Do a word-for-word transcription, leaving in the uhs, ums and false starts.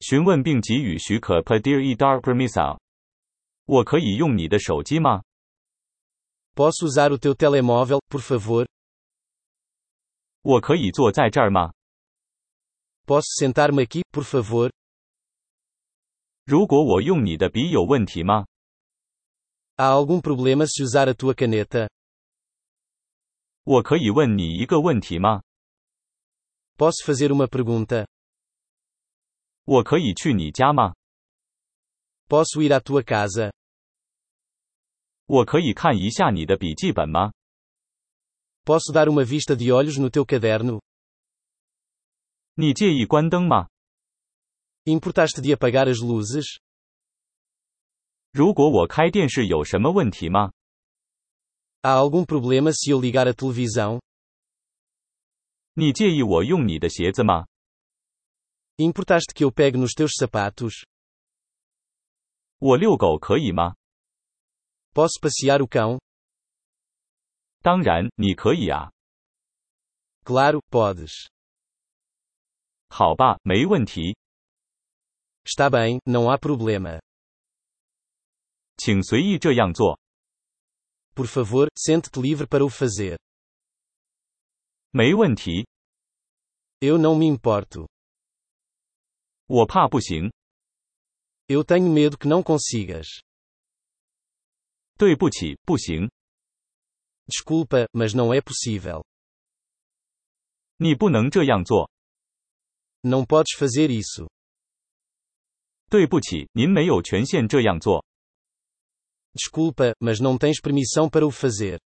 询问并给予许可 pedir e dar permissão。我可以用你的手机吗？ Posso usar o teu telemóvel, por favor? 我可以坐在这儿吗？ Posso sentar-me aqui, por favor? 如果我用你的笔有问题吗？ Há algum problema se usar a tua caneta? 我可以问你一个问题吗？ Posso fazer uma pergunta? 我可以去你家吗？ Posso ir à tua casa? 我可以看一下你的笔记本吗？ Posso dar uma vista de olhos no teu caderno? 你介意关灯吗？ Importaste de apagar as luzes? 如果我开电视有什么问题吗？ Há algum problema se eu ligar a televisão? 你介意我用你的鞋子吗？ Importaste que eu pegue nos teus sapatos? 我遛狗可以吗？ Posso passear o cão? 当然，你可以啊。 Claro, podes. 好吧，没问题。 Está bem, não há problema. 请随意这样做。 Por favor, sente-te livre para o fazer. 没问题。 Eu não me importo. 我怕不行。 Eu tenho medo que não consigas. 对不起，不行。 Desculpa, mas não é possível. 你不能这样做。 Não podes fazer isso. 对不起，您没有权限这样做。 Desculpa, mas não tens permissão para o fazer.